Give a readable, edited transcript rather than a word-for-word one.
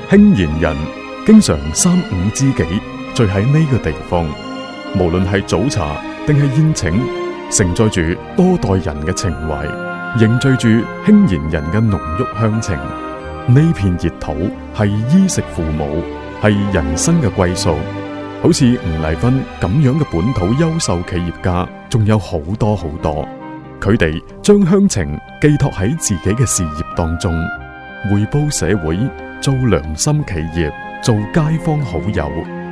興賢人經常三五知己聚喺呢個地方，無論係早茶定係宴請，承載住多代人嘅情懷，凝聚住興賢人嘅濃郁鄉情。呢片熱土係衣食父母，係人生嘅歸宿。好似吳麗芬咁樣嘅本土優秀企業家，仲有好多好多。佢哋將鄉情寄託喺自己嘅事業當中，回報社會，做良心企業，做街坊好友。